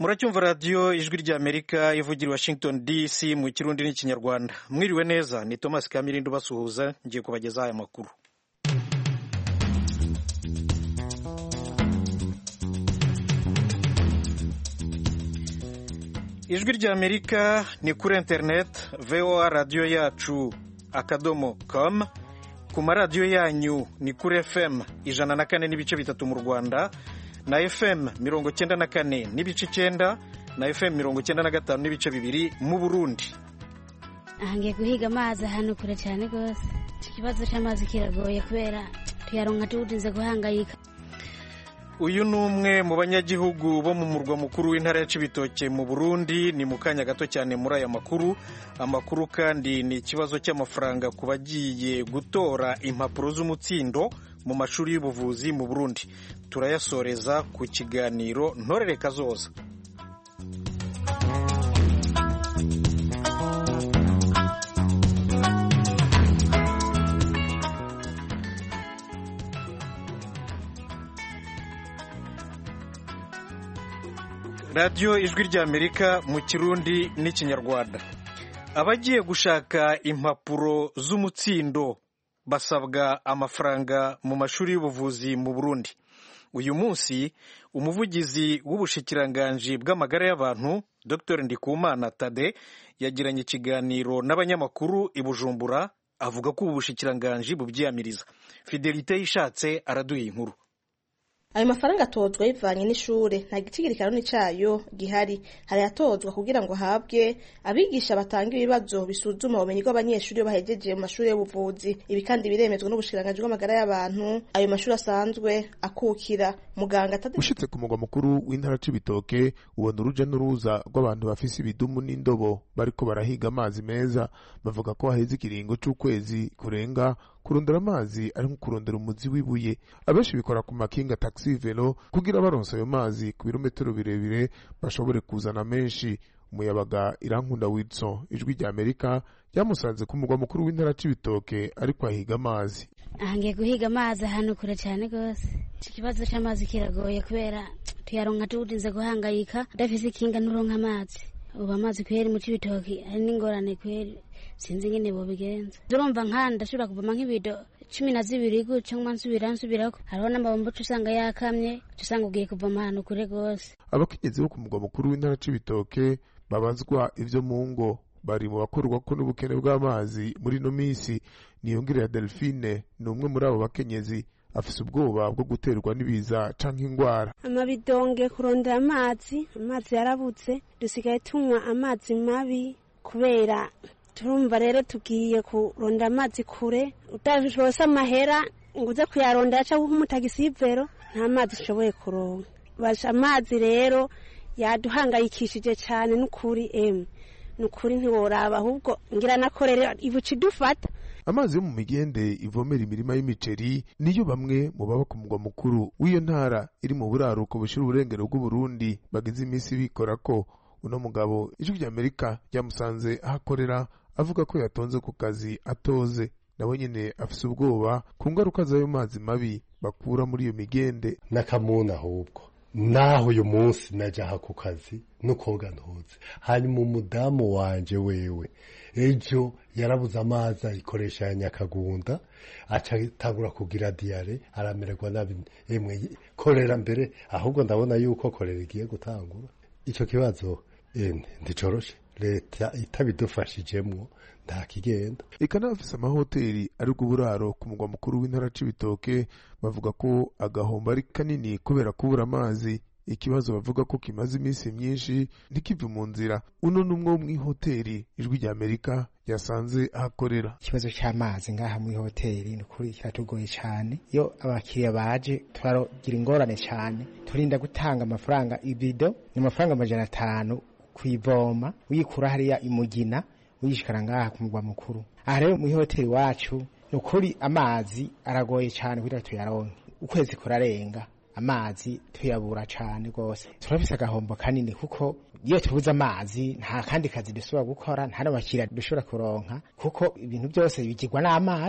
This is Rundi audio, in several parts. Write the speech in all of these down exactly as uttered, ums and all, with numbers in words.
muracyumva radiyo ijwi ry'Amerika ivugira i Washington D C mu kirundi n'ikinyarwanda. Mwiriwe neza, ni Thomas Kamirindo basuhuza, ngiye kubagezaho aya makuru. Ijwi ry'Amerika ni kuri internet V O A radio yacu akadomo com, ku maradiyo yanyu ni kuri F M ijana na kane n'ibice bitatu mu Rwanda na F M mirongo cyenda na kane n'ibice icyenda na F M mirongo cyenda na gatanu n'ibice bibiri mu Burundi. Ahangiye guhiga amazi hano kure cyane gose. Ikibazo cy'amazi kiragoye kubera tuyaronka tubutinze guhangayika. Uyu ni umwe mu banyagihugu bo mu murwa mukuru w'intara ya Cibitoke mu Burundi. Ni mu kanya gato cyane muri aya makuru. Amakuru kandi ni ikibazo cy'amafaranga ku bagiye gutora impapuro z'umutsindo mu mashuri y'ubuvuzi mu Burundi. Turayasoreza ku kiganiro Ntorere Kazoza. Radio ijwi ry'Amerika mu kirundi n'ikinyarwanda. Abagiye gushaka impapuro z'umutsindo basabwa amafaranga mu mashuri y'ubuvuzi mu Burundi. Uyu munsi umuvugizi w'ubushikiranganji bw'amagara y'abantu Dr Ndikumana Tade yagiranye ikiganiro n'abanyamakuru i Bujumbura, avuga ko ubushikiranganji bubyiyamiriza. Fidelite yishatse araduha inkuru. Ayo mafaranga atozwa yivanye n'ishure, nta gicigirikano n'icayo gihari. Hari atozwa kugira ngo habwe abigisha batanga ibibazo bisuzuma ubumenyi bw'abanyeshuri iyo bahejeje mu mashuri y'ubuvuzi. Ibi kandi biremezwa n'ubushikiranganji bw'amagara y'abantu. Ayo mashuri asanzwe akukira muganga Tade. Ushitse ku mugwa mukuru w'intara Cibitoke ubona uruja n'uruza rw'abantu bafise ibidumu n'indobo bariko barahiga amazi meza. Bavuga ko haheze ikiringo c'ukwezi kurenga kurondera amazi ari nko kurondera umuzi w'ibuye. Abenshi bikora ku makinga taxi velo kugira baronse ayo mazi ku birometero birebire bashobore kuzana menshi. Umuyabaga Irankunda Wilson ijwi ry'Amerika yamusanze ku mugwa mukuru w'intara Cibitoke ariko ahiga amazi. Ahangiye guhiga amazi hano kure cyane gose. Ikibazo cy'amazi kiragoye kubera tuyaronka tubutinze guhangayika, dafise ikinga nuronka amazi. Ubu amazi kweri mu Cibitoke ari n'ingorane kweri, sinzi ngene bo bigenza. Durumva nkanda shobora kuvoma nk'ibido cumi na zibiri guca nk'ansubira nsubirako. Hariho n'amabombo usanga yakamye, usanga ugiye kuvoma hano kure gose. Abakenyezi bo ku mugwa mukuru w'intara Cibitoke babazwa ivyo mu ngo bari mu bakorwa ko n'ubukene bw'amazi muri no misi. Niyongerera Delphine ni umwe muri abo bakenyezi, afise ubwoba bwo guterwa n'ibiza canke ingwara. Amabidonge kurondera amazi, amazi yarabutse, dusigaye tunywa amazi mabi kubera turumva rero tugiye kurondera amazi kure. Utashobora amahera nguze kuyarondera cyangwa umutagisi y'ivero, nta mazi ushoboye kuronka. Basha amazi rero yaduhangayikishije cyane n'ukuri em n'ukuri ntiworaba, ahubwo ngira nakorera ibuci dufata. Amazi yo mu migende ivomera imirima y'imiceri niyo bamwe mu baba ku mugwa mukuru w'iyo ntara iri mu buraruko bushira uburengero bw'u Burundi bagize iminsi bikora ko. Uno mugabo ijwi ry'Amerika ryamusanze ahakorera avuga ko yatonze ku kazi atoze. Nawe nyene afise ubwoba ku ngaruka z'ayo mazi mabi bakura muri iyo migende. Nakamuna ahubwo naho uyu munsi naja ku kazi nukoga ntuze, hanyuma umudamu wanje wewe ejo yarabuze amazi ayikoresha ya Nyakagunda, aca tangura kugira diare, aramererwa nabi. Emwe korera mbere, ahubwo ndabona yuko korera igiye gutangura. Ico kibazo ene ndicoroshe, leta itabidufashijemwo nta kigenda. Ikanafise amahoteli ari kuburaro ku mugwa mukuru w'intara Cibitoke bavuga ko agahomba ari kanini kubera kubura amazi. Ikibazo bavuga ko kimaze iminsi myinshi ntikive mu nzira. Uno numwe mu hoteli ijwi ry'Amerika yasanze ahakorera. Ikibazo cy'amazi ngaha mu hoteli ni kuri kiratugoye cyane. Iyo abakiriya baje turagira ingorane cyane, turinda gutanga amafaranga ibido ni amafaranga amajana atanu kwivoma, uyikura hariya imugina uyishikara ngaha ku mugwa mukuru. Aha rero mu hoteli wacu nukuri amazi aragoye cyane kugira tuyaronke. Ukwezi kurarenga amazi tuyabura cyane gose. Turafise agahombo kanini kuko iyo tubuze amazi nta kandi kazi dusubira gukora, nta n'abakiriya dushobora kuronka kuko ibintu byose bigirwa n'amazi.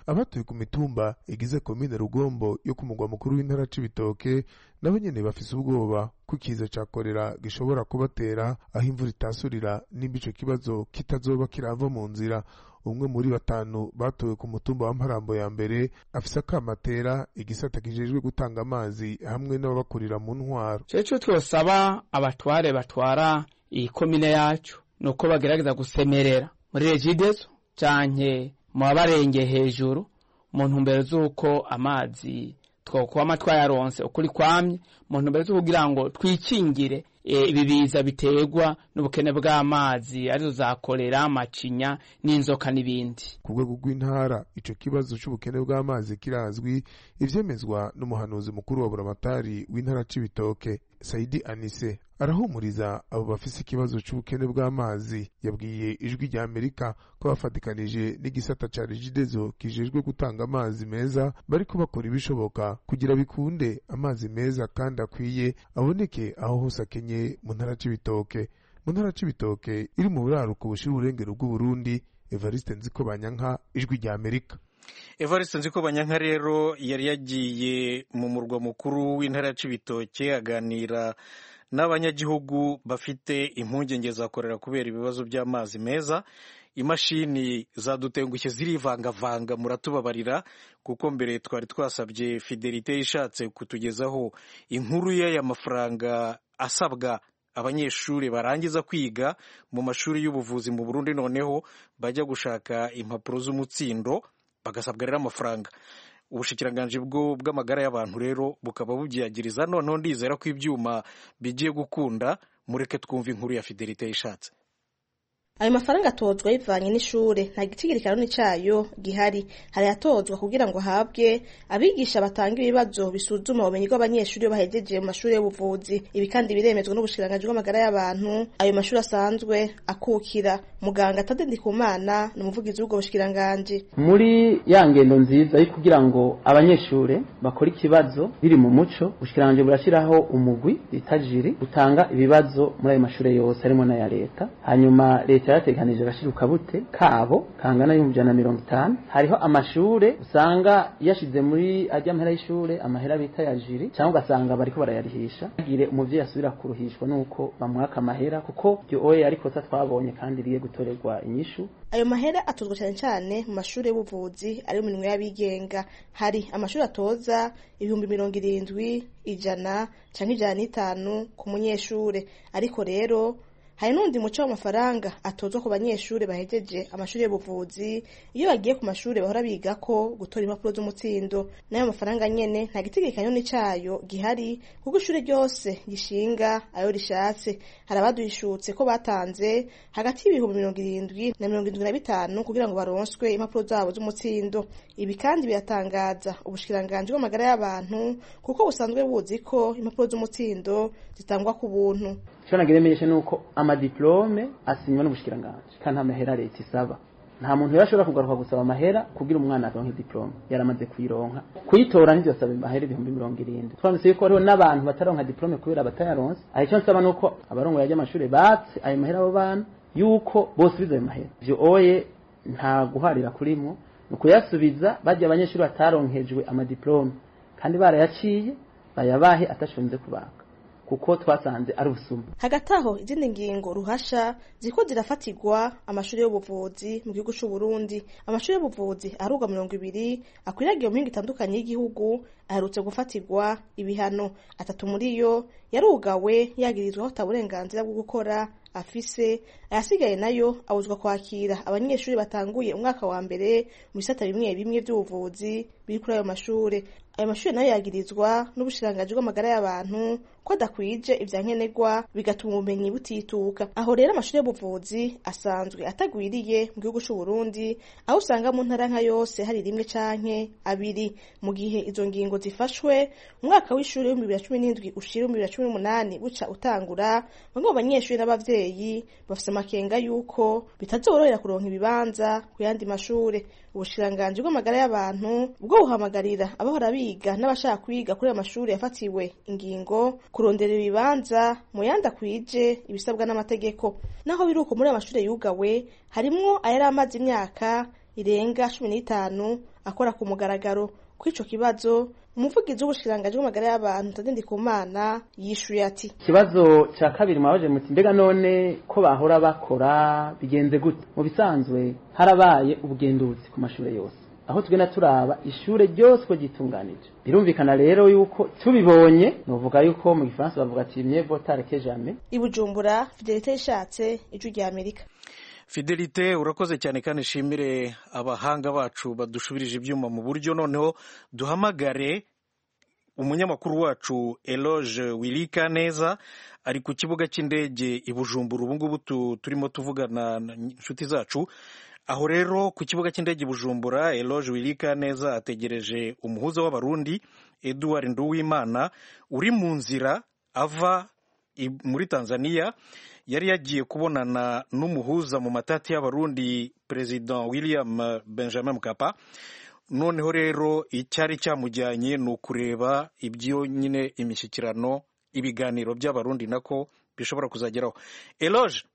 abatuye ku mitumba igize komine Rugombo yo ku mugwa mukuru w'intara Cibitoke nabo nyene bafise ubwoba ko ikiza ca korera gishobora kubatera aho imvura itasurira nimba ico kibazo kitazoba kirava mu nzira. Umwe muri batanu batowe ku mutumba wa Mparambo ya mbere afise akamatera igisata kijejwe gutanga amazi hamwe n'ababakurira mu ntwaro. Ceco twosaba abatware batwara iyi komine yacu nuko bagerageza gusemerera muri Regideso canke mu babarenge hejuru mu ntumbero z'uko amazi twokwama twayaronse ukuri kwamye mu ntumbero zo kugira ngo twikingire ibibiza biterwa n'ubukene bw'amazi arizo zakorera amacinya n'inzoka n'ibindi. Ku rwego rw'intara ico kibazo c'ubukene bw'amazi kirazwi, ivyemezwa n'umuhanuzi mukuru wa buramatari w'intara Cibitoke Saidi Anise arahumuriza abo bafise ikibazo c'ubukene bw'amazi. Yabwiye ijwi rya Amerika ko bafatikanije n'igisata ca Regideso kijejwe gutanga amazi meza bariko bakora ibishoboka kugira bikunde amazi meza kandi akwiye aboneke aho hose akenye mu ntara Cibitoke. Mu ntara Cibitoke iri mu buraruko bushira uburengero bw'u Burundi, Evariste Nzikobanyanka, ijwi rya Amerika. Evariste Nzikobanyanka rero yari yagiye mu murwa mukuru w'intara Cibitoke aganira n'abanyagihugu bafite impungenge zakorera kubera ibibazo by'amazi meza. Imashini zadutengushye zirivangavanga, muratubabarira kuko mbere twari twasabye Fidelite ishatse kutugezaho inkuru y'aya mafaranga asabwa abanyeshuri barangiza kwiga mu mashuri y'ubuvuzi mu Burundi, noneho bajya gushaka impapuro z'umutsindo bagasabwa rero amafaranga. Ubushikiranganje bwo bw'amagara y'abantu rero bukaba bubyagiriza. Noneho ndizera ko ibyuma bigiye gukunda, mureke twumva inkuru ya Fidelite ishatse. Ayo mafaranga atozwa yivanye n'ishure, nta gitigirikano n'icayo gihari. Hari atozwa kugira ngo habwe abigisha batanga ibibazo bisuzuma ubumenyi bw'abanyeshuri bahejeje mu mashuri y'ubuvuzi. Ibi kandi biremezwa n'ubushikiranganje bw'amagara y'abantu. Ayo mashuri asanzwe akukira. Muganga Tade Ndikumana ni umuvugizi w'ubwo bushikiranganje. Muri ya ngendo nziza yo kugira ngo abanyeshure bakora ikibazo biri mu muco, ubushikiranganje burashiraho umugwi itajiri utanga ibibazo muri ayo mashure yose harimo na ya leta. Hanyuma leta yarateganije gashiruka bute kabo kangana y'ibihumbi ijana na mirongo itanu. Hariho amashure usanga yashize muri ajya mpera y'ishure amahera bita ya jiri, cyangwa ugasanga bariko barayarihisha agire umuvyeyi asubira kuruhishwa nuko bamwaka amahera, kuko byo oye ariko sa twabonye kandi riye gutorerwa inyishu. Ayo mahera atozwa cyane cyane mu mashuri y'ubuvuzi ari mu minwe y'abigenga. Hari amashuri atoza ibihumbi mirongo irindwi, ijana canke ijana n'itanu ku munyeshure. Ariko rero hari n'undi muco w'amafaranga atozwa ku banyeshuri bahejeje amashuri y'ubuvuzi iyo bagiye ku mashuri bahora biga ko gutora impapuro z'umutsindo. N'ayo mafaranga nyene nta gitigirikano n'icayo gihari kuko ishuri ryose gishinga ayo rishatse. Hari abaduhishutse ko batanze hagati y'ibihumbi mirongo irindwi na mirongo irindwi na bitanu kugira ngo baronswe impapuro zabo z'umutsindo. Ibi kandi biratangaza ubushikiranganje bw'amagara y'abantu kuko busanzwe buzi ko impapuro z'umutsindo zitangwa ku buntu. Cyo nageremeje nuko amadiplome asinywa n'ubushikiranganje kandi amahera leta isaba. Nta muntu yashobora kugaruka gusaba amahera kugira umwana aronke diplome, yaramaze kuyironka. Kuyitora nivyo saba amahera ibihumbi mirongo irindwi. Twanditse yuko hariho n'abantu bataronka diplome kubera batayaronse. Aho cyo nsaba nuko abarongo yaje amashuri batse ayo mahera abo bana yuko bose bizaye amahera. Byo oye nta guharira kurimo ukuyasubiza bajya abanyeshuri bataronkejwe amadiplome kandi barayaciye bayabahe atashonze kubaka kuko twasanze ari ubusuma. Hagati aho izindi ngingo ruhasha ziko zirafatirwa amashuri y'ubuvuzi mu gihugu cy'u Burundi. Amashuri y'ubuvuzi aruga mirongo ibiri akwiragiye mu mpinga itandukanye y'igihugu aherutse gufatirwa ibihano. Atatu muri yo yarugawe yagirizwaho taburenganzira bwo gukora afise, ayasigaye nayo abuzwa kwakira abanyeshuri batanguye umwaka wa mbere mu bisata bimwe bimwe by'ubuvuzi biri kuri ayo mashure. Ayo mashuri nayo yagirizwa n'ubushiranganje bw'amagara y'abantu ko adakwije ivyankenerwa bigatuma ubumenyi butituka. Aho rero amashuri y'ubuvuzi asanzwe atagwiriye mu gihugu cy'u Burundi, aho usanga mu ntara nka yose hari rimwe canke abiri. Mu gihe izo ngingo zifashwe umwaka w'ishuri wa bibiri na cumi n'indwi ushira bibiri na cumi n'umunani buca utangura, bamwe mu banyeshuri n'abavyeyi bafise amakenga yuko bitazorohera kuronka ibibanza ku yandi mashure. Ubushiranganje bw'amagara y'abantu bwo buhamagarira abahora biga n'abashaka kwiga kuri amashuri yafatiwe ingingo kurondera ibibanza mu yanda kwije ibisabwa n'amategeko. Naho biruko muri amashuri yugawe harimwo ayari amazi imyaka irenga cumi n'itanu akora ku mugaragaro. Kw'ico kibazo umuvugizi w'ubushikiranganji bw'amagara y'abantu Tade Ndikumana yishuye ati ikibazo ca kabiri mwabaje muti mbega none ko bahora bakora bigenze gute? Mu bisanzwe harabaye ubugenduzi ku mashure yose aho tugenda turaba ishure ryose ko gitunganije. Birumvikana rero yuko tubibonye novuga yuko mu Gifaransa bavuga ati mieux vaut tard que jamais. I Bujumbura, Fidelite Ishatse, Ijwi rya Amerika. Fidelite urakoze cyane kandi shimire abahanga bacu badushubirije ibyuma mu buryo. Noneho duhamagare umunyamakuru wacu Eloge Wilika neza ari ku kibuga cy'indege i Bujumbura. Ubu ngubu turimo tuvugana inshuti zacu aho rero ku kibuga cy'indege i Bujumbura. Eloge Wilika neza ategereje umuhuza w'abarundi Edouard Nduwimana uri mu nzira ava muri Tanzania. Yari yagiye kubonana n'umuhuza mu matati y'abarundi President William Benjamin Mkapa. Noneho rero icyari cyamujyanye ni ukureba ibyo nyine imishyikirano ibiganiro by'abarundi nako bishobora kuzageraho. Eloge.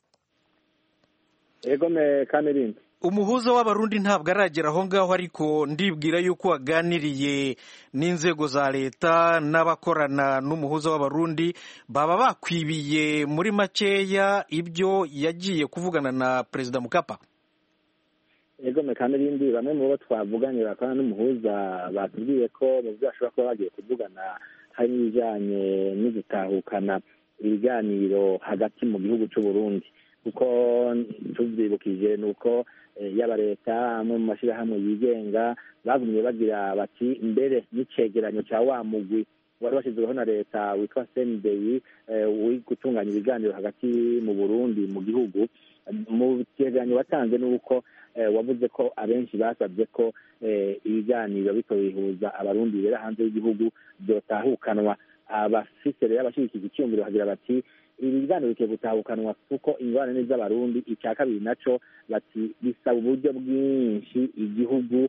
Ego me Kamerindi. Umuhuza w'abarundi ntabwo aragera aho ngaho, ariko ndibwira yuko waganiriye n'inzego za leta n'abakorana n'umuhuza w'abarundi baba bakwibiye muri makeya ibyo yagiye kuvugana na Perezida Mukapa. Ego me Kamerindi, bamwe mu bo twavuganye bakorana n'umuhuza batubwiye ko mu byo bashobora kuba bagiye kuvugana hari n'ibijyanye no gutahukana ibiganiro hagati mu gihugu cy'u Burundi, kuko tubyibukije ni uko yaba leta mu mashyirahamwe yigenga bagumye bagira bati mbere n'icegeranyo cya wa mugwi wari washyizweho na leta witwa C N D I uri gutunganya ibiganiro hagati mu Burundi mu gihugu. Mu cegeranyo watanze ni uko wavuze ko abenshi basabye ko ibiganiro bito bihuza abarundi bera hanze y'igihugu byotahukanwa. Abafise rero abashyigikiye icyumviro bagira bati ibi biganiro bikwiye gutahukanwa kuko ingorane z'abarundi. Icya kabiri naco bati bisaba uburyo bwinshi igihugu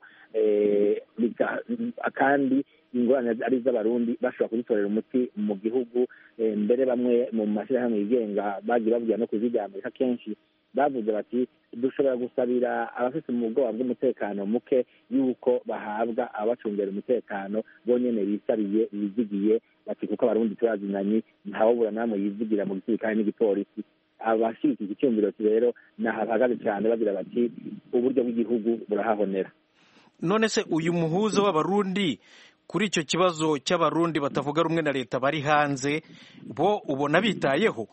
kandi ingorane ari z'abarundi bashobora kuzitorera umuti mu gihugu. Mbere bamwe mu mashyirahamwe yigenga bagiye bavugira no kuzijya Amerika kenshi bavuze bati dushobora gusabira abafite ubwoba bw'umutekano muke yuko bahabwa abacungera umutekano bonyene bisabiye bizigiye bati kuko abarundi turazinanye ntawobura namwe yizigira mu gisirikare n'igipolisi. Abashyigikiye icyumviro rero nahagaze cyane bagira bati uburyo bw'igihugu burahahonera. None se uyu muhuza w'abarundi kuri icyo kibazo cy'abarundi batavuga rumwe na leta bari hanze bo ubona bitayeho?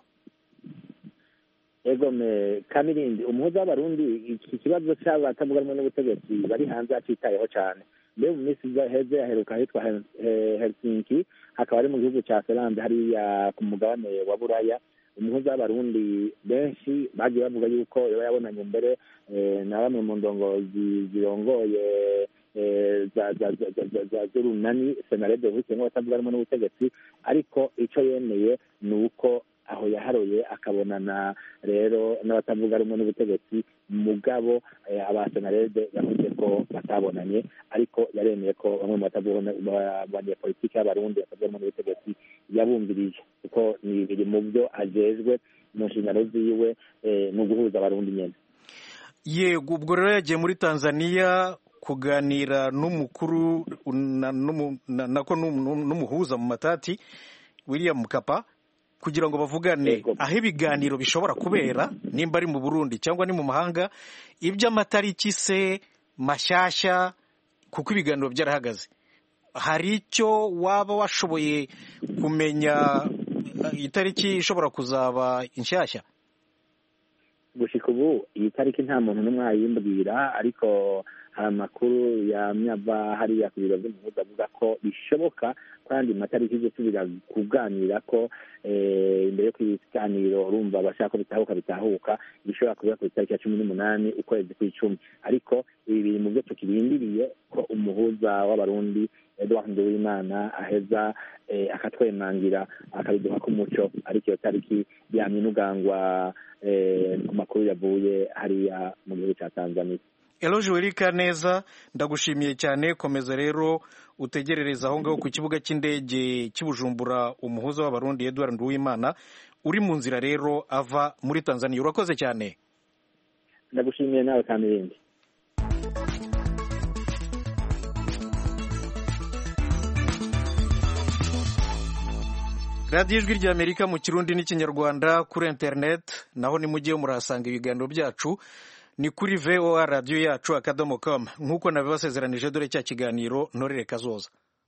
Ego me Kamirindi, umuhuza w'abarundi iki kibazo cy'abatavuga rumwe n'ubutegetsi bari hanze acitayeho cyane. Mbere mu minsi heze yaheruka hitwa Helsinki, hakaba ari mu gihugu cya Finland hariya ku mugabane wa Buraya. Umuhuza w'abarundi benshi bagiye bavuga yuko yaba yabonanye mbere na bamwe mu ndongozi zirongoye z'urunani senarede uhitiyemo batavuga rumwe n'ubutegetsi, ariko icyo yemeye ni uko aho yaharoye akabonana rero n'abatavuga rumwe n'ubutegetsi. Mugabo abasenarede yavuze ko batabonanye, ariko yaremeye ko bamwe mu batavuga abanyepolitiki y'abarundi batavuga rumwe n'ubutegetsi yabumvirije, kuko ni biri mu byo ajejwe mu nshingano ziwe no guhuza abarundi nyene. Yego, ubwo rero yagiye muri Tanzania kuganira n'umukuru nako n'umuhuza mu matati William Mkapa kugira ngo bavugane aho ibiganiro bishobora kubera, nimba ari mu Burundi cyangwa ni mu mahanga, iby'amatariki se mashyashya, kuko ibiganiro byarahagaze. Hari icyo waba washoboye kumenya itariki ishobora kuzaba inshyashya? Gushika ubu iyi tariki nta muntu n'umwe ayimbwira, ariko hari amakuru yamyava hariya ku biro by'umuhuza avuga ko bishoboka kandi matariki yo gusubira kuganira ko imbere yo kubiganiro urumva bashaka ko bitahuka bitahuka bishobora kuba ku itariki ya cumi n'umunani ukwezi kw'icumi. Ariko ibi biri mu byo tukirindiriye ko umuhuza w'abarundi Edouard Nduwimana aheza akatwemangira akabiduha k'umuco, ariko iyo tariki yamye n'ugangwa ku makuru yavuye hariya mu gihugu cya Tanzania. Eloge Wilika neza, ndagushimiye cyane. Komeza rero utegerereza aho ngaho ku kibuga cy'indege cy'i Bujumbura umuhuza w'abarundi Edouard Nduwimana uri mu nzira rero ava muri Tanzania. Urakoze cyane. Ndagushimiye nawe Kamirindi. radiyo ijwi ry'amerika mu kirundi n'ikinyarwanda kuri interineti naho nimujyeyo murahasanga ibiganiro byacu ni kuri voa radiyo yacu akadomo com nk'uko nabibasezeranije dore cya kiganiro ntorere kazoza.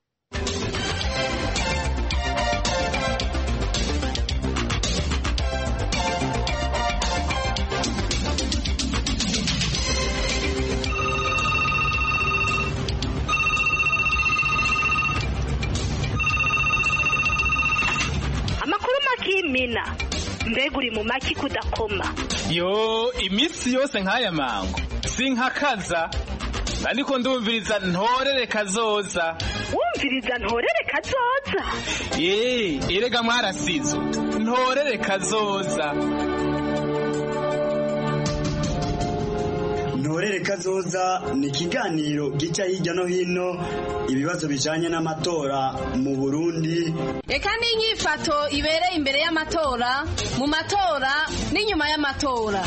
Mina mbega uri mu maki kudakoma yo iminsi yose nk'aya mango sinkakaza ariko ndumviriza ntorere kazoza. Wumviriza ntorere kazoza? Eh, erega mwarasizo ntorere kazoza. Ntorere kazoza ni ikiganiro gica hirya no hino ibibazo bijanye n'amatora mu Burundi. Eka n'inyifato ibereye imbere y'amatora, mu matora n'inyuma y'amatora.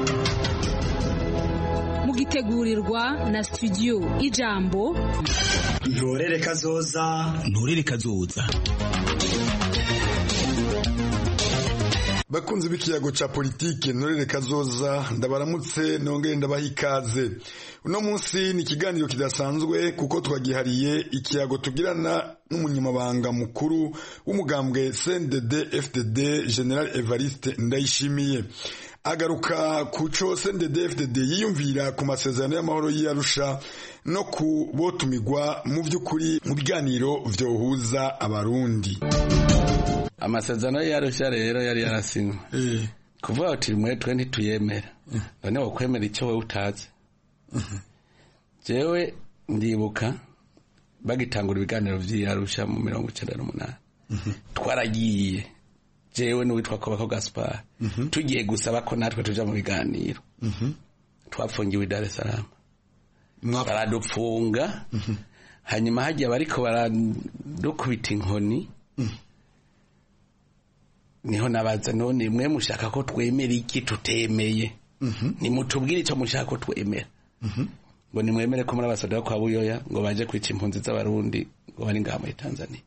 Mugitegurirwa na studio Ijambo. Ntorere kazoza. Ntorere kazoza. Bakunzi b'ikiyago ca politike ntorere kazoza ndabaramutse nongere ndabaha ikaze. Uno munsi ni ikiganiro kidasanzwe kuko twagihariye ikiyago tugirana n'umunyamabanga mukuru w'umugambwe C N D D F D D General Evariste Ndayishimiye. Agaruka kuco C N D D F D D yiyumvira ku masezerano y'amahoro y'Arusha no kubotumigwa mu by'ukuri mu biganiro vyohuza abarundi. Amasezerano y'Arusha rero yari yarasinywe eh kuvuga ati mwe twe ntituyemera none wokwemera icyo we utazi. Jewe ndibuka bagitangura ibiganiro vy'Arusha mu mirongo icenda n'umunani twaragiye jewe n'uwitwa Kobako Gaspar tugiye gusaba ko natwe tuja mu biganiro twafungiwe Dar es Salaam baradupfunga hanyuma hagiye bariko baradukubita inkoni niho nabaza none mwe mushaka ko twemera iki tutemeye ni mutubwire icyo mushaka ko twemera ngo nimwemere ko muri abasoda kwa Buyoya ngo baje kwica impunzi z'abarundi ngo bari ngaha muri Tanzania.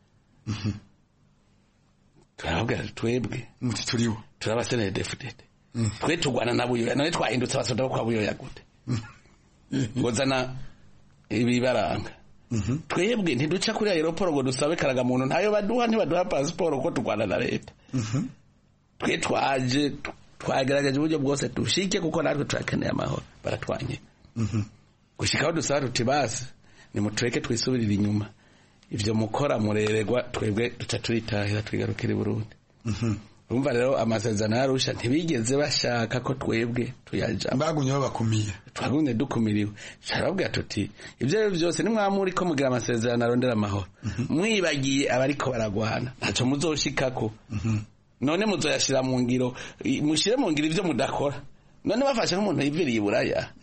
Turababwira twebwe muti turiwo turabasene defudete twe tugwana na Buyoya none twahindutse abasoda kwa Buyoya gute ngo zana ibibaranga twebwe ntiduca kuri aeroport ngo dusabe karaga muntu ntayo baduha ntibaduha passport uko tugwana na leta. Twe twaje twagerageje uburyo bwose dushike kuko natwe turakeneye amahoro baratwanye. Gushikaho dusaba tuti basi nimutureke twisubirira inyuma ivyo mukora mureregwa twebwe duca turitahira twigarukira i Burundi. Urumva rero amasezerano y'Arusha ntibigeze bashaka ko twebwe tuyaja bagunye babakumiye twagumye dukumiriwe carababwira tuti ivyo byose nimwamuri ko mugira amasezerano arondera amahoro mwibagiye abariko baragwana ntaco muzoshikako none muzoyashira mu ngiro mushire mu ngiro ivyo mudakora none bafashe nk'umuntu yiviriye Buraya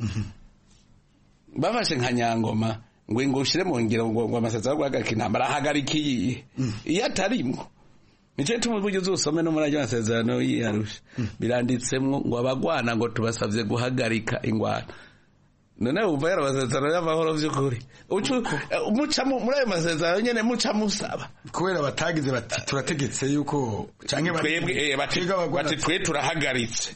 bafashe nka Nyangoma ngo ngo ushire mu ngiro ngo amasezerano guhagarika intambara ahagarikiye iyo atarimwo nico tumubuye uzusome no muri amasezerano y'Arusha biranditsemwo ngo abagwana ngo tubasavye guhagarika ingwana. None umva yara amasezerano y'amahoro vy'ukuri ucu muca muri ayo masezerano nyene muca musaba kubera batagize bati turategetse yuko canke twebwe bati twe turahagaritse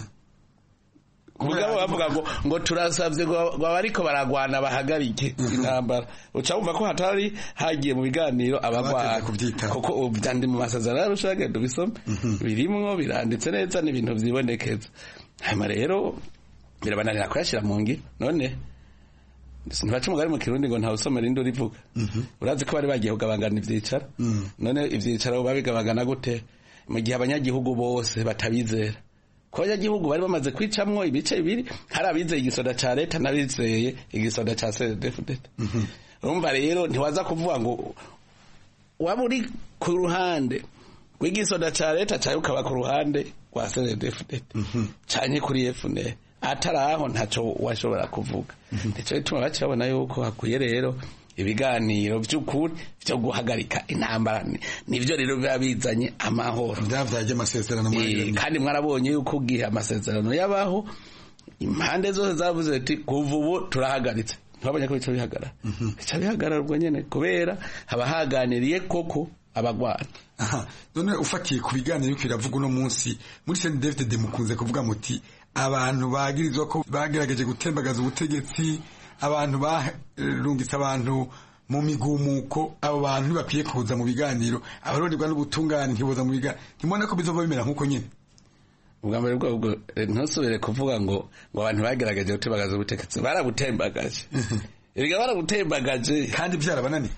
Mugabo bavuga ngo ngo turasavye ngo bariko baragwana bahagarike intambara ucumva ko hatari hagiye mu biganiro abagwana kuko ubyandi mu masezerano y'Arusha gendo bisome birimwo biranditse neza n'ibintu vyibonekeza. Hama rero birabananira kwashira mu ngiro none sinbaca umugari mu Kirundi ngo nta usomera induru ivuga. Urazi ko bari bagiye kugabangana ivyicara none ivyicara babigabagana gute mu gihe abanyagihugu bose batabizera ko abanyagihugu bari bamaze kwicamwo ibice bibiri hari abizeye igisoda ca leta n'abizeye igisoda ca C N D D F D D. Urumva rero ntiwaza kuvuga ngo waba uri ku ruhande rw'igisoda ca leta cayo ukaba ku ruhande rwa C N D D F D D canye kuri F N L ataraho ntaco washobora kuvuga. Nico bituma bacabona yuko hakuye rero ibiganiro by'ukuri byo guhagarika intambara nivyo rero biba bizanye amahoro ndavyaje amasezerano muri kandi mwarabonye yuko gihe amasezerano yabaho impande zose zavuze ati kuva ubu turahagaritse twabonye ko bica bihagarara bica bihagarara ubwo nyene kubera haba haganiriye koko abagwana. Aha, none ufatiye ku biganiro yuko iravuga uno munsi muri Saint David de mukunze kuvuga muti abantu bagirizwa ko bagerageje gutembagaza ubutegetsi, abantu barungitse abantu mu migumuko, abo bantu bakwiye kuza mu biganiro, abaronderwa n'ubutungane ntiboza mu biganiro. Ntimubona ko bizova bimera nk'uko nyine? Ubwa mbere bwo ntusubire kuvuga ngo ngo abantu bagerageje gutembagaza ubutegetsi, barabutembagaje. Ibiga barabutembagaje kandi byarabanani.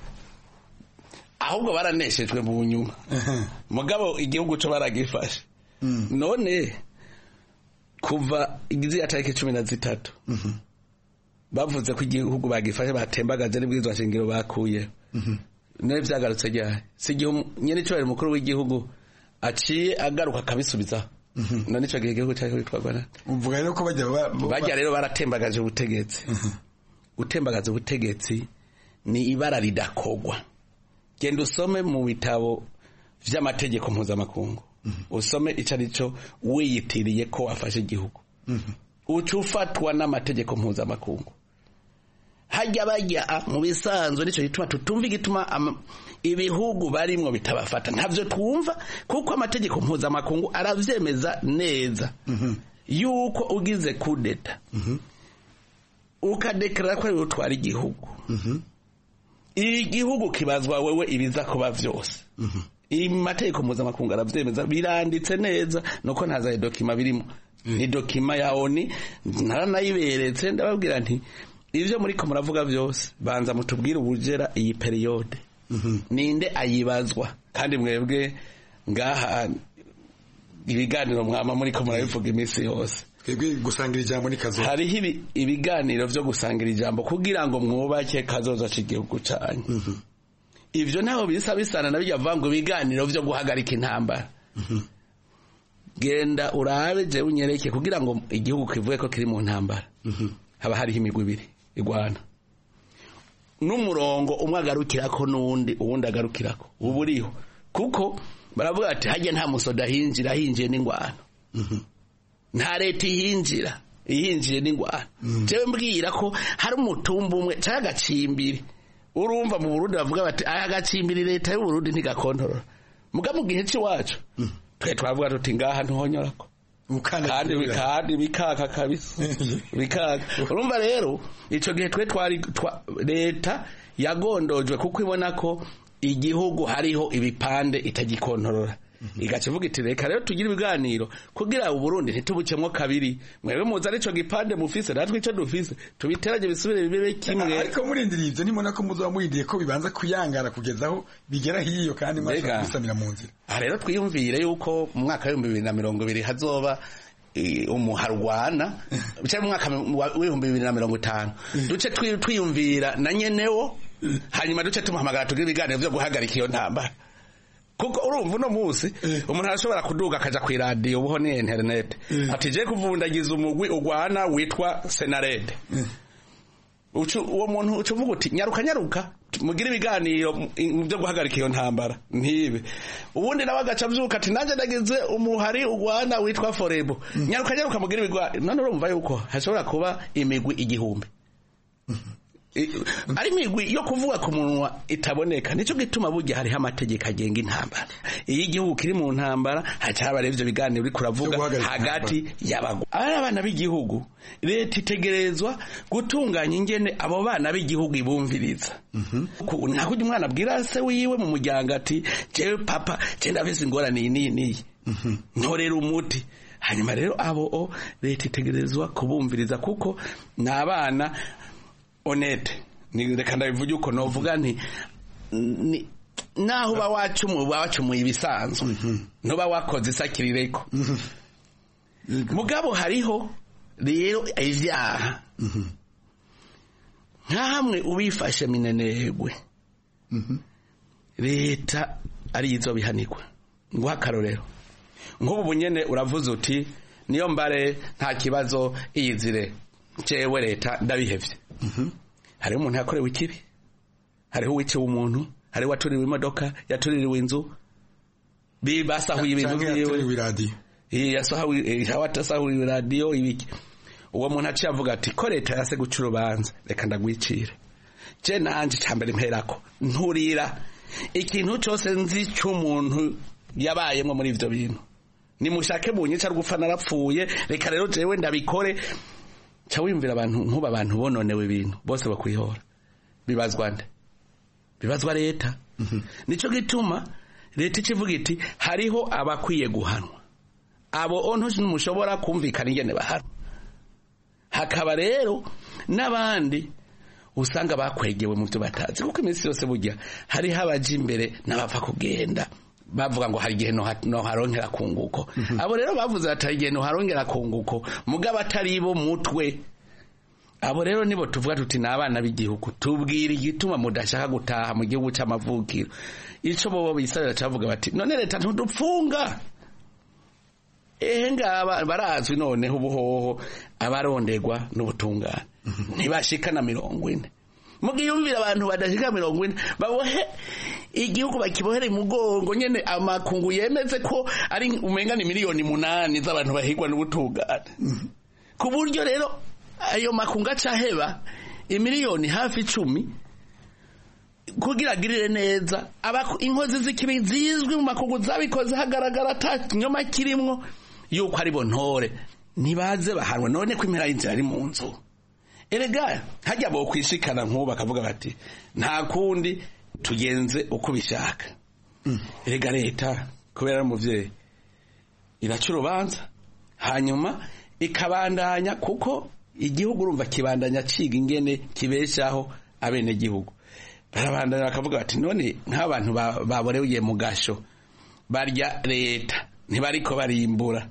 Ahubwo baraneshejwe mu nyuma. Mugabo igihugu cyo baragifashe. None kuva igizi atarike cumi na zitatu bavuze ko igihugu bagifashe batembagaje n'ibwirizwa shingiro bakuye. None byagarutse ryari? Si igihe nyene cyo mukuru w'igihugu aciye agaruka kabisubiza. None ico gihugu cyari kwitwagwa na. Uvuga rero ko bajya bajya rero baratembagaje ubutegetsi. Gutembagaza ubutegetsi ni ibara ridakogwa. Genda usome mu bitabo vy'amategeko mpuzamakungu. Usome icarico wiyitiriye ko wafashe igihugu. Ucufatwa n'amategeko mpuzamakungu. Hajya bajya mu bisanzwe nico gituma tutumva igituma ibihugu barimwo bitabafata. Ntavyo twumva kuko amategeko mpuzamakungu aravyemeza neza. Yuko ugize kudeta. Ukadeklara ko ari utwara igihugu. Igihugu kibazwa wewe ibiza kuba vyose. Imategeko mpuzamakungu aravyemeza biranditse neza nuko ntaza dokima birimo. Ni dokima ya oni naranayiberetse ndababwira nti ivyo muri ko muravuga vyose banza mutubwire ubujera iyi periode. Ninde ayibazwa kandi mwebwe ngaha ibiganiro mwama muri ko murabivuga iminsi yose. Twebwe gusangira ijambo ni kazo. Hariho ibiganiro vyo gusangira ijambo kugira ngo mwubake kazoza c'igihugu cyanyu. Ivyo naho bisa bisana nabyo yavango ibiganiro vyo guhagarika intambara. Genda urabe je unyereke kugira ngo igihugu kivuye ko kiri mu ntambara. Haba hariho imigwi ibiri igwana. N'umurongo umwe agarukirako n'undi uwundi agarukirako. Uburiho kuko baravuga ati hajye nta musoda hinjira hinjiye n'ingwano. Nta leta ihinjira ihinjiye n'ingwano. Jewe mbwira ko hari umutumba umwe cyangwa gacimbiri. Urumva mu Burundi bavuga bati aya gacimbiri leta y'u Burundi ntigakontorora. Muga mu gihe ci wacu twe twavuga tuti ngaha ntuhonyorako. Kandi bikandi bikaka kabisa. Bikaka. Urumva rero ico gihe twe twari leta yagondojwe kuko ibona ko igihugu hariho ibipande itagikontorora. Igacivuga iti reka rero tugira ibiganiro kugira u Burundi ntitubucemwo kabiri. Mwebe muza arico gipande mufise natwe ico dufise tubiteraje bisubire bibe kimwe. Ariko murindiriye ivyo nimona ko muzo murindiye ko bibanza kuyangara kugezaho bigera hiyo kandi mwashaka gusamira mu nzira. Ah rero twiyumvire yuko mu mwaka wa bibiri na mirongo ibiri hazoba umuharwana bicaye mu mwaka wa bibiri na mirongo itanu. Duce twiyumvira na nyenewo hanyuma duce tumuhamagara tugira ibiganiro vyo guhagarika iyo ntambara. Kuko urumva uno munsi umuntu arashobora kuduga akaja ku radio ubuho ni internet ati je kuvundagiza umugwi ugwana witwa Senarede. Ucu uwo muntu ucuvuga uti nyaruka nyaruka mugira ibiganiro byo guhagarika iyo ntambara ntibe. Ubundi nawe agaca avyuka ati nanje ndagize umuhari ugwana witwa Forebo. Nyaruka nyaruka mugira ibigwa none urumva yuko hashobora kuba imigwi igihumbi. Ari migwi yo kuvuga ku munwa itaboneka nico gituma burya hari amategeko agenga intambara. Iyi gihugu kiri mu ntambara hacaba revyo biganiro uri kuravuga hagati y'abago. Ari abana b'igihugu leta itegerezwa gutunganya ingene abo bana b'igihugu ibumviriza. Nta kujya umwana abwira se wiwe mu muryango ati jewe papa je ndafise ingorane iyi niyi. Ntorera umuti. Hanyuma rero abo leta itegerezwa kubumviriza kuko n'abana onete ni reka ndabivuge uko novuga nti naho ba wacumu bawacumu ibisanzwe no ba wakoze isakirireko mugabo hariho rero ivyaha nkamwe ubifashe minenegwe leta ari izo bihanirwa ngo akarorero nk'ubu bunyene uravuze uti niyo mbare nta kibazo iyizire jewe leta ndabihevye. Hari umuntu yakorewe ikibi, hariho wice umuntu, hari waturiwe imodoka, yatuririwe inzu, bibasahuye ibintu byiwe radio. Eh yasahuye hawatasahuye radio ibiki. Uwo muntu aciye avuga ati ko leta yase gucura ubanza reka ndagwicire. Je nanje cyambere mperako nturira ikintu cyose nzi cy'umuntu yabayemo muri ivyo bintu nimushake bunyica rugupfa narapfuye reka rero jewe ndabikore ca wimvira abantu nkuba abantu bononewe ibintu bose bakwihora bibazwa nde bibazwa leta nico gituma leta ikivuga iti hariho abakwiye guhanwa abo onto numushobora kumvikana ingene bahanwa hakaba rero n'abandi usanga bakwegewe mu byo batazi kuko iminsi yose burya hari habaje imbere n'abapfa kugenda bavuga ngo hari igihe no harongera kunguko abo rero bavuze ati igihe no harongera kunguko mugaba atari bo mutwe abo rero nibo tuvuga tuti n'abana b'igihugu tubwira igituma mudashaka gutaha mu gihugu cy'amavukiro ico bobo bisabira cavuga bati none leta ntudupfunga ehe ngaba barazwi noneho ubuhoho abarondegwa n'ubutungane ntibashika na mirongo ine mugiyumvira abantu badashika mirongo ine babohe igihugu bakibohere mugongo nyene amakungu yemeze ko ari umenga ni miliyoni munani z'abantu bahigwa n'ubutungane ku buryo rero ayo makungu acaheba imiliyoni hafi icumi kugira agirire neza inkozi z'ikibi zizwi mu makungu zabikoze hagaragara ata kinyoma kirimwo yuko ari bo ntore ntibaze bahanwa none ko impera y'inzira ari mu nzu erega hajya bo kwishikana nk'ubu bakavuga bati nta kundi tugenze uko bishaka erega leta kubera umuvyeyi iraca urubanza hanyuma ikabandanya kuko igihugu urumva kibandanya ciga ingene kibeshaho abene gihugu barabandanya bakavuga bati none nk'abantu baboreye mu gasho barya leta ntibariko barimbura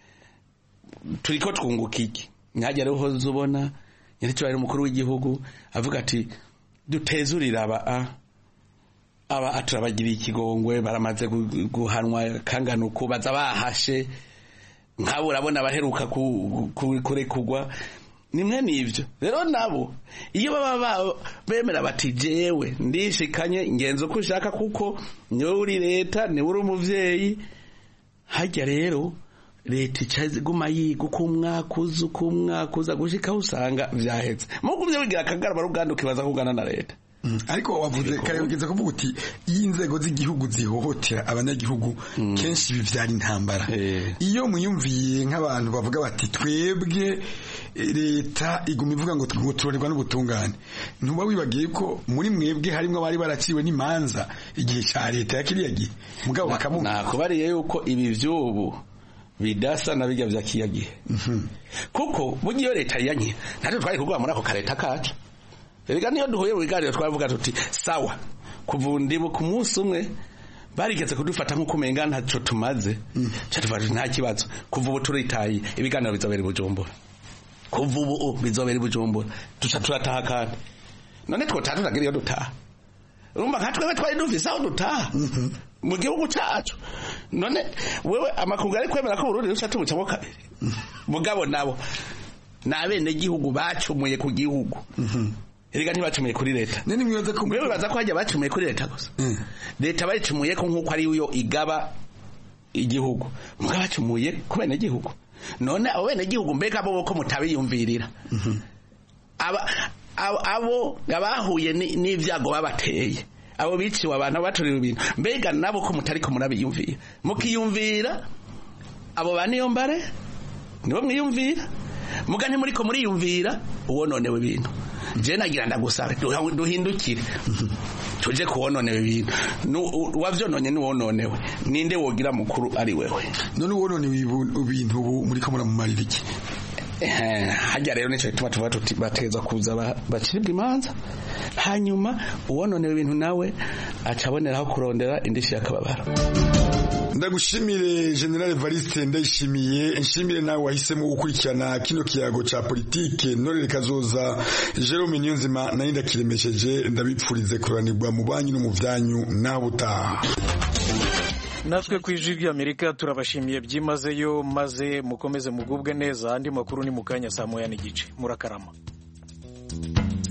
turiko twunguka iki nyaje rero uzubona nyaricyo ari umukuru w'igihugu avuga ati dutezurira aba aba aturabagira ikigongwe baramaze guhanwa kangana uko baza bahashe nkabo urabona baheruka kurekugwa nimwe nivyo rero nabo iyo baba bemera bati jewe ndishikanye ingenzo ko ushaka kuko niwe uri leta niwe uri umuvyeyi hajya rero leta icaze guma yiga uko umwakuza uko umwakuza gushika usanga vyahetse mugumye wigira akagara baruganda ukibaza kugana na leta ariko wavuze kare ugeze kuvuga uti iyo inzego z'igihugu zihohotera abanyagihugu kenshi bivyara intambara iyo muyumviye nk'abantu bavuga bati twebwe leta iguma ivuga ngo turorerwa n'ubutungane ntuba wibagiye ko muri mwebwe harimwo abari baraciwe n'imanza igihe ca leta yakiriya gihe mugabo bakamu nakubariye yuko ibi vyubu bidasa na bijya vya kiyagihe kuko bugiyo leta yanyi natwe twari kugwa muri ako kareta kacu erega niyo duhuye mu biganiro twavuga tuti sawa kuvundibo ku munsi umwe barigeze kudufata nk'uko umenga ntacyo tumaze cyatufaje nta kibazo kuva ubu turitaye ibiganiro bizobera Bujumbura kuva ubu bizobera Bujumbura tuca turataha kandi none twotatu tagira iyo dutaha urumva nka twebwe twari dufise aho dutaha mu gihugu cyacu none wewe amakungu ari kwemera ko Burundi ruca tubucamo kabiri mugabo nabo nabene gihugu bacumuye ku gihugu erega ntibacumuye kuri leta nene mwibaza ko mwe baza ko hajya bacumuye kuri leta gusa leta bayicumuye ko nkuko ari yo igaba igihugu mugabo bacumuye ku bene gihugu none abo bene gihugu mbega bo ko mutabiyumvirira aba abo abahuye n'ivyago babateye abo biciwe abantu baturira ibintu mbega nabo ko mutari ko murabiyumvira mukiyumvira abo baniyo mbare nibo mwiyumvira muga nti muriko muriyumvira uwononewe ibintu je nagira ndagusabe duhindukire tuje kuwononewe ibintu wavyononye ni wononewe ninde wogira mukuru ari wewe none wononewe ibintu muriko muramumarira iki hajya rero nico gituma tuvuga tuti bateza kuza bacibwa imanza hanyuma uwononewe ibintu nawe acaboneraho kurondera indishi yakababara ndagushimire General Evariste ndayishimiye nshimire nawe wahisemo gukurikirana kino kiyago ca politike Ntorere Kazoza Jerome Niyonzima nari ndakiremesheje ndabipfurize kuranirwa mu banyu no mu vyanyu naho utaha natwe kwijwi ry'Amerika turabashimiye byimazeyo maze mukomeze mugubwe neza andi makuru ni mukanya saa moya n'igice murakarama